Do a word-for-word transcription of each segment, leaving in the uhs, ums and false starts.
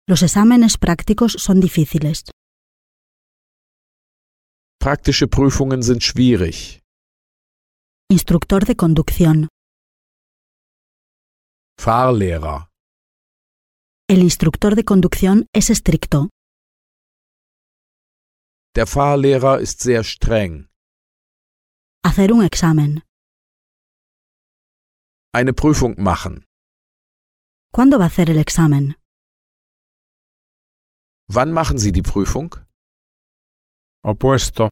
Los exámenes prácticos son difíciles. Praktische Prüfungen sind schwierig. Instructor de conducción. Fahrlehrer. El instructor de conducción es estricto. Der Fahrlehrer ist sehr streng. Hacer un examen. Eine Prüfung machen. ¿Cuándo va a hacer el examen? Wann machen Sie die Prüfung? Opuesto.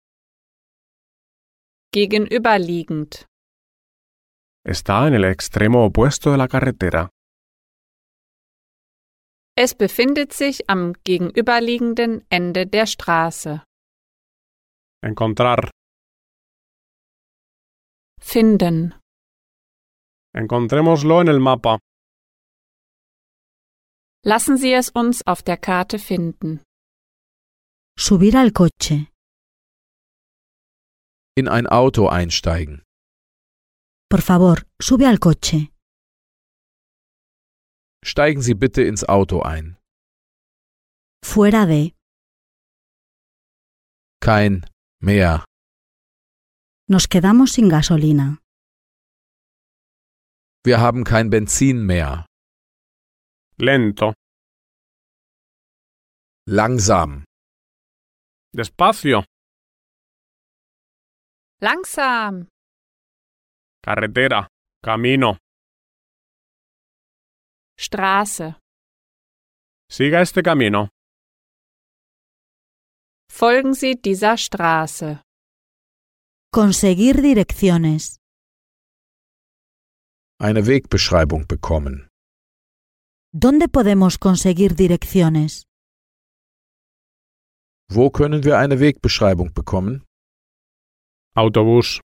Gegenüberliegend. Está en el extremo opuesto de la carretera. Es befindet sich am gegenüberliegenden Ende der Straße. Encontrar. Finden. Encontrémoslo en el mapa. Lassen Sie es uns auf der Karte finden. Subir al coche. In ein Auto einsteigen. Por favor, sube al coche. Steigen Sie bitte ins Auto ein. Fuera de. Kein mehr. Nos quedamos sin gasolina. Wir haben kein Benzin mehr. Lento. Langsam. Despacio. Langsam. Carretera. Camino. Straße. Siga este camino. Folgen Sie dieser Straße. Conseguir direcciones. Eine Wegbeschreibung bekommen. ¿Dónde podemos conseguir direcciones? Wo können wir eine Wegbeschreibung bekommen? Autobús.